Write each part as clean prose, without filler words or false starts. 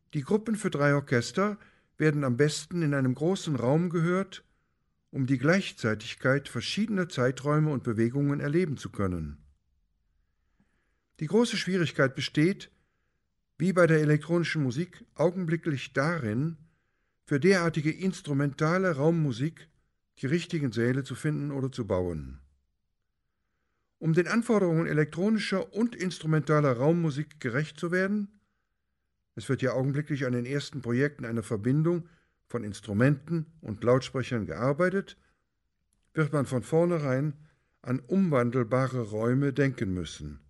Die Gruppen für 3 Orchester werden am besten in einem großen Raum gehört, um die Gleichzeitigkeit verschiedener Zeiträume und Bewegungen erleben zu können. Die große Schwierigkeit besteht, wie bei der elektronischen Musik, augenblicklich darin, für derartige instrumentale Raummusik die richtigen Säle zu finden oder zu bauen. Um den Anforderungen elektronischer und instrumentaler Raummusik gerecht zu werden, es wird ja augenblicklich an den ersten Projekten einer Verbindung von Instrumenten und Lautsprechern gearbeitet, wird man von vornherein an umwandelbare Räume denken müssen.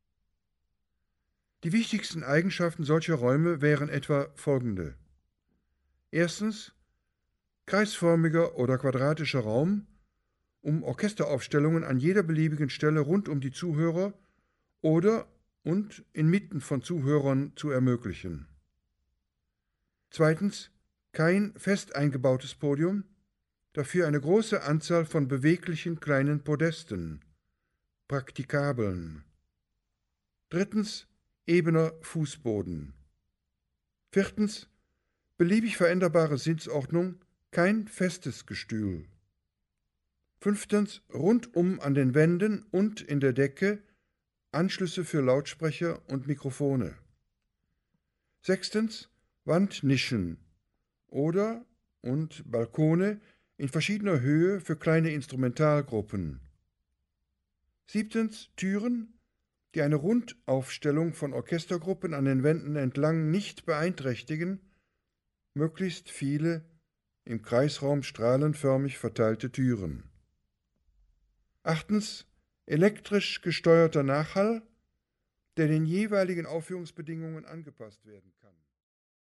Die wichtigsten Eigenschaften solcher Räume wären etwa folgende. Erstens, kreisförmiger oder quadratischer Raum, um Orchesteraufstellungen an jeder beliebigen Stelle rund um die Zuhörer oder und inmitten von Zuhörern zu ermöglichen. Zweitens, kein fest eingebautes Podium, dafür eine große Anzahl von beweglichen kleinen Podesten, praktikabeln. Drittens, ebener Fußboden. Viertens, beliebig veränderbare Sitzordnung, kein festes Gestühl. Fünftens, rundum an den Wänden und in der Decke Anschlüsse für Lautsprecher und Mikrofone. Sechstens, Wandnischen oder und Balkone in verschiedener Höhe für kleine Instrumentalgruppen. Siebtens, Türen, die eine Rundaufstellung von Orchestergruppen an den Wänden entlang nicht beeinträchtigen, möglichst viele im Kreisraum strahlenförmig verteilte Türen. Achtens, elektrisch gesteuerter Nachhall, der den jeweiligen Aufführungsbedingungen angepasst werden kann.